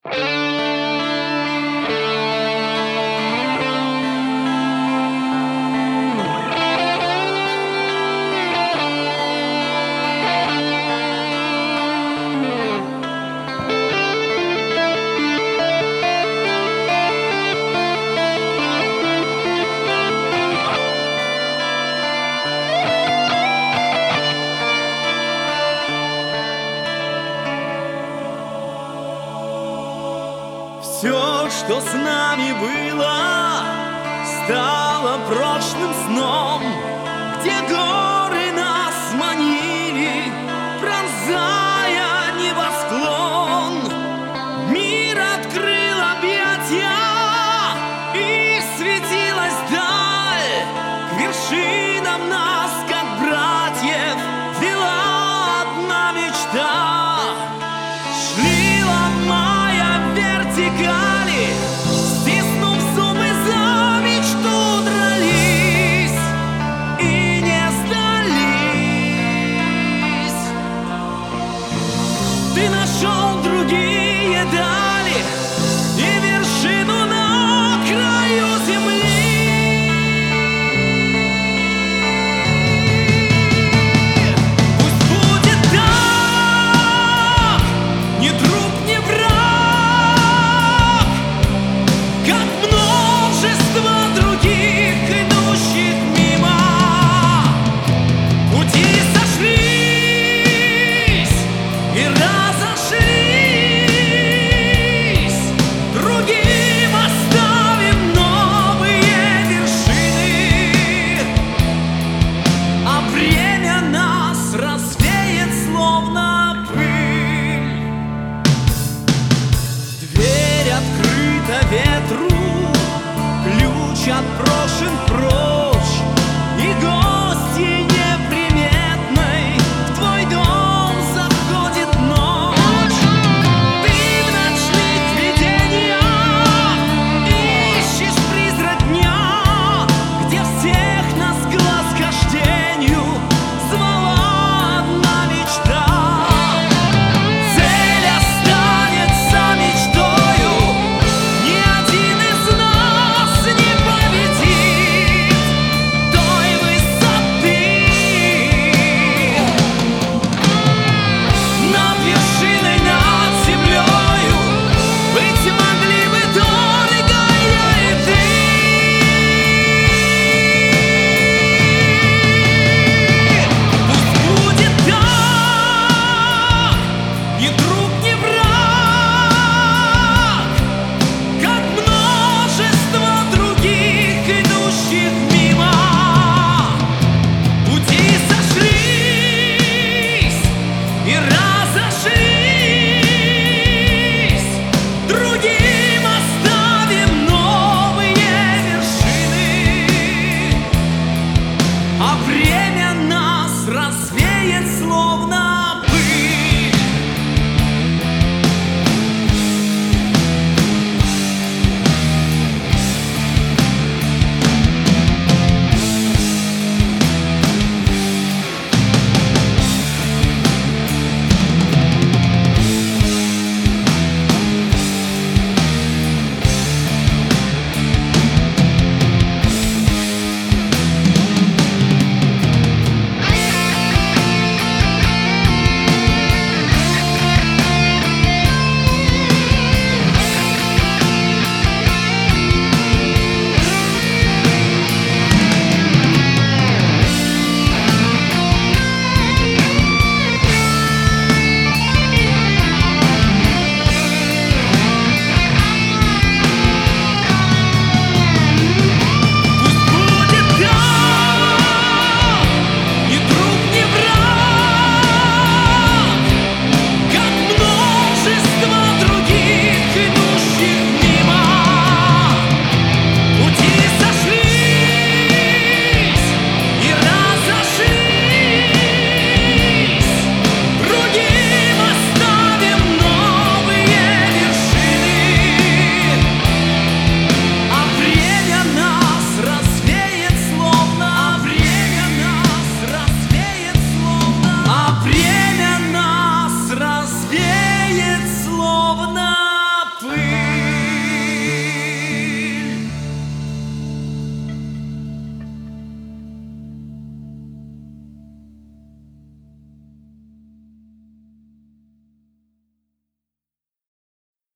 Все, что с нами было, стало прошлым сном, где горы нас манили, пронзая небосклон. Мир открыл объятия, и светилась даль. К вершинам нас, как братьев, вела одна мечта. Шли, ломая вертикали, стиснув зубы, за мечту дрались и не сдались. Ты нашел другие дали и вершину на краю земли. Пусть будет так, ни друг, ни враг, как множество других, идущих мимо. Пути сошлись и разошлись, другим оставим новые вершины, а время нас развеет, словно пыль. Дверь открыта ветру, ключ отброшен прочь.